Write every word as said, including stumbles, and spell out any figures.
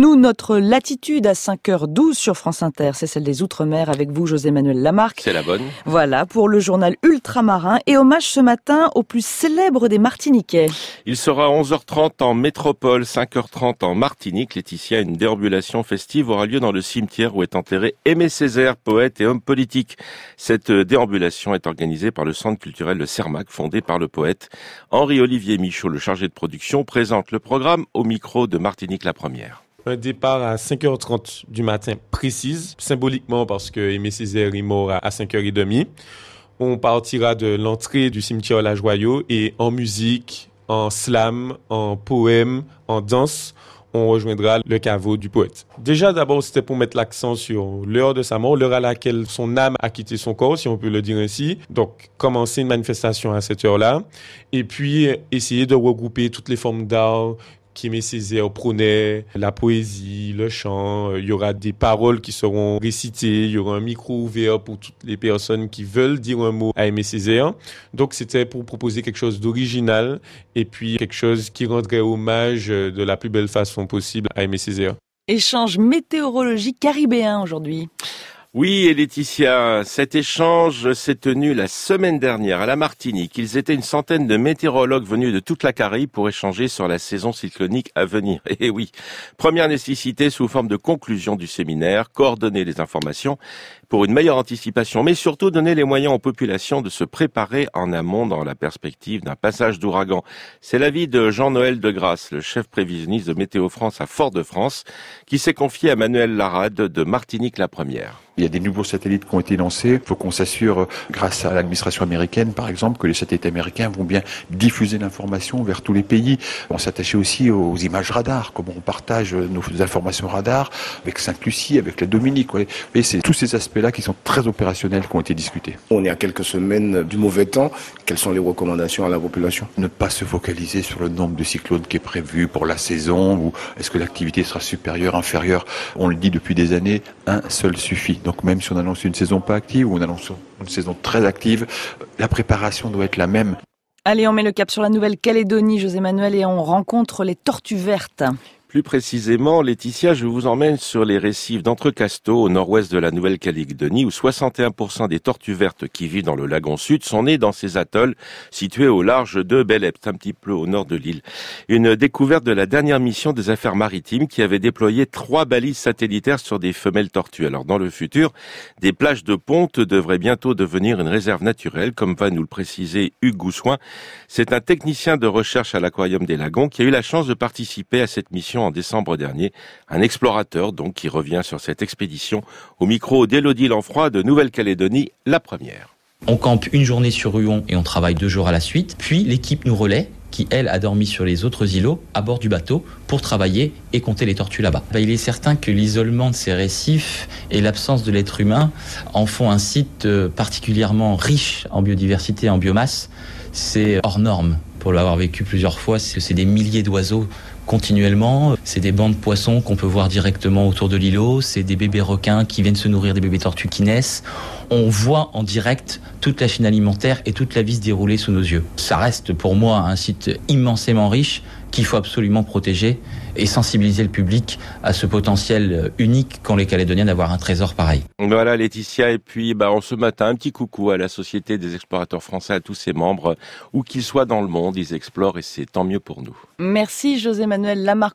nous, notre latitude à cinq heures douze sur France Inter, c'est celle des Outre-mer avec vous, José-Manuel Lamarque. C'est la bonne. Voilà, pour le journal Ultramarin et hommage ce matin au plus célèbre des Martiniquais. Il sera onze heures trente en métropole, cinq heures trente en Martinique. Laetitia, une déambulation festive aura lieu dans le cimetière où est enterré Aimé Césaire, poète et homme politique. Cette déambulation est organisée par le Centre culturel de Cermac, fondé par le poète. Henri-Olivier Michaud, le chargé de production, présente le programme au micro de Martinique la première. Un départ à cinq heures trente du matin précise, symboliquement parce que Aimé Césaire est mort à cinq heures trente. On partira de l'entrée du cimetière La Joyau et en musique, en slam, en poème, en danse, on rejoindra le caveau du poète. Déjà, d'abord, c'était pour mettre l'accent sur l'heure de sa mort, l'heure à laquelle son âme a quitté son corps, si on peut le dire ainsi. Donc, commencer une manifestation à cette heure-là. Et puis, essayer de regrouper toutes les formes d'art qu'Aimé Césaire prônait, la poésie, le chant. Il y aura des paroles qui seront récitées, il y aura un micro ouvert pour toutes les personnes qui veulent dire un mot à Aimé Césaire. Donc c'était pour proposer quelque chose d'original et puis quelque chose qui rendrait hommage de la plus belle façon possible à Aimé Césaire. Échange météorologique caribéen aujourd'hui. Oui, et Laetitia, cet échange s'est tenu la semaine dernière à la Martinique. Ils étaient une centaine de météorologues venus de toute la Caraïbe pour échanger sur la saison cyclonique à venir. Et oui, première nécessité sous forme de conclusion du séminaire, coordonner les informations pour une meilleure anticipation, mais surtout donner les moyens aux populations de se préparer en amont dans la perspective d'un passage d'ouragan. C'est l'avis de Jean-Noël Degrasse, le chef prévisionniste de Météo France à Fort-de-France, qui s'est confié à Manuel Larade de Martinique la première. Il y a des nouveaux satellites qui ont été lancés. Il faut qu'on s'assure, grâce à l'administration américaine, par exemple, que les satellites américains vont bien diffuser l'information vers tous les pays. On s'attachait aussi aux images radar, comment on partage nos informations radar avec Sainte-Lucie, avec la Dominique. Et c'est tous ces aspects-là qui sont très opérationnels qui ont été discutés. On est à quelques semaines du mauvais temps. Quelles sont les recommandations à la population ? Ne pas se focaliser sur le nombre de cyclones qui est prévu pour la saison ou est-ce que l'activité sera supérieure, inférieure. On le dit depuis des années, un seul suffit. Donc même si on annonce une saison pas active ou on annonce une saison très active, la préparation doit être la même. Allez, on met le cap sur la Nouvelle-Calédonie, José-Manuel, et on rencontre les tortues vertes. Plus précisément, Laetitia, je vous emmène sur les récifs d'Entrecasteaux, au nord-ouest de la Nouvelle-Calédonie, où soixante et un pour cent des tortues vertes qui vivent dans le lagon sud sont nées dans ces atolls situés au large de Bel-Ebte, un petit peu au nord de l'île. Une découverte de la dernière mission des affaires maritimes qui avait déployé trois balises satellitaires sur des femelles tortues. Alors dans le futur, des plages de ponte devraient bientôt devenir une réserve naturelle, comme va nous le préciser Hugues Goussoin. C'est un technicien de recherche à l'Aquarium des Lagons qui a eu la chance de participer à cette mission en décembre dernier. Un explorateur donc qui revient sur cette expédition au micro d'Élodie Lanfroy de Nouvelle-Calédonie, la première. On campe une journée sur Huon et on travaille deux jours à la suite. Puis l'équipe nous relaie, qui elle a dormi sur les autres îlots à bord du bateau pour travailler et compter les tortues là-bas. Ben, il est certain que l'isolement de ces récifs et l'absence de l'être humain en font un site particulièrement riche en biodiversité et en biomasse. C'est hors norme. Pour l'avoir vécu plusieurs fois, c'est des milliers d'oiseaux continuellement. C'est des bancs de poissons qu'on peut voir directement autour de l'îlot. C'est des bébés requins qui viennent se nourrir des bébés tortues qui naissent. On voit en direct toute la chaîne alimentaire et toute la vie se dérouler sous nos yeux. Ça reste pour moi un site immensément riche qu'il faut absolument protéger et sensibiliser le public à ce potentiel unique qu'ont les Calédoniens d'avoir un trésor pareil. Voilà Laetitia, et puis bah, en ce matin, un petit coucou à la Société des explorateurs français, à tous ses membres, où qu'ils soient dans le monde, ils explorent et c'est tant mieux pour nous. Merci José-Manuel Lamarque.